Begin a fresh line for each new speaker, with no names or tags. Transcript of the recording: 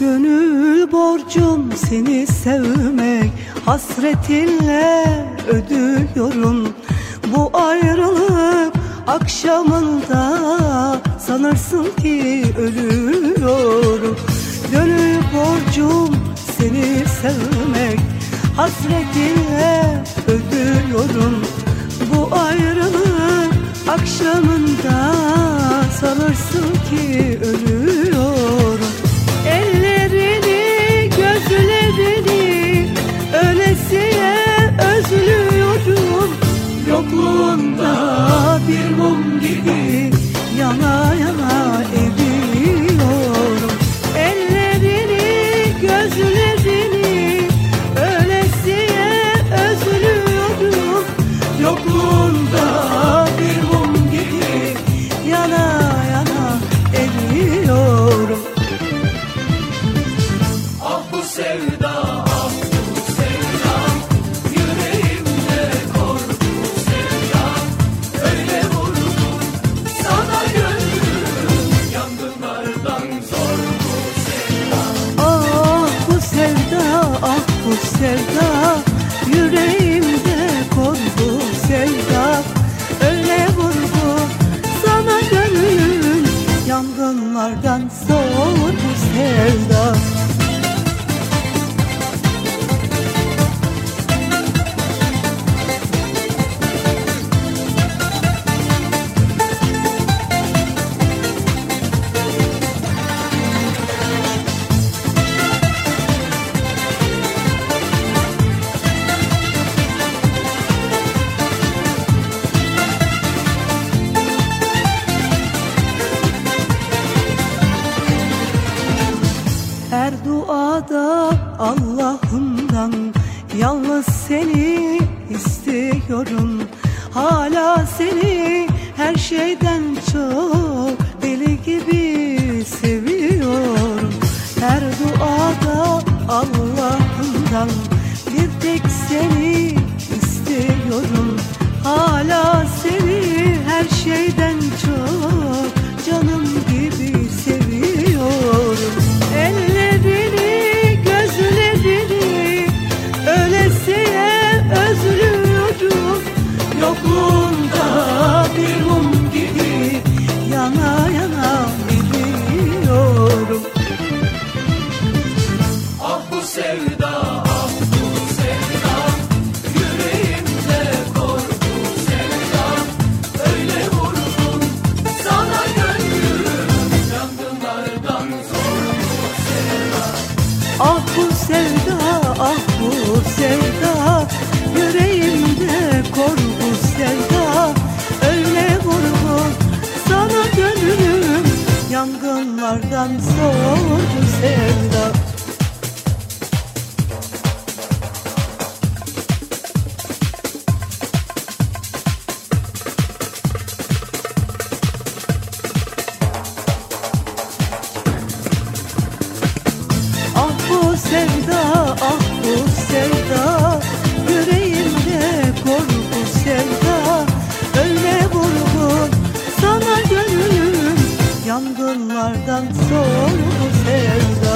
Gönül borcum seni sevmek, hasretinle ödüyorum. Bu ayrılık akşamında sanırsın ki ölüyorum. Gönül borcum seni sevmek, hasretinle ödüyorum. Bu ayrılık akşamında sanırsın ki ölüyorum. Ellerini, gözlerini öylesiye özlüyorum. Yokluğunda bir mum gibi yana yana eriyorum. Ellerini, gözlerini öylesiye özlüyorum. Yokluğunda bir mum gibi yana yana eriyorum.
Ah bu sevda, ah bu sevda, yüreğimde kor bu sevda. Öyle vurdum sana gönlüm, yangınlardan zor bu sevda.
Ah bu sevda, ah bu sevda, yüreğimde kor bu sevda. Öyle vurdu sana gönlüm, yangınlardan zor bu sevda. Her duada Allah'ımdan yalnız seni istiyorum. Hala seni her şeyden çok deli gibi seviyorum. Her duada Allah'ımdan bir tek seni istiyorum. Hala seni her şeyden çok canım gibi seviyorum. Ellerini, gözlerini öylesiye özlüyorum. Yokluğunda bir mum gibi yana yana eriyorum.
Ah bu sevda, ah bu sevda, yüreğimde kor bu sevda. Öyle vurdum sana gönlüm, yangınlardan zor bu sevda.
Ah bu sevda, ah bu sevda, yüreğimde kor bu sevda. Öyle vurgun sana gönlüm, yangınlardan zor bu sevda. Ah bu sevda, ah bu sevda, yüreğimde kor bu sevda. Öyle vurgun sana gönlüm, yangınlardan zor bu sevda.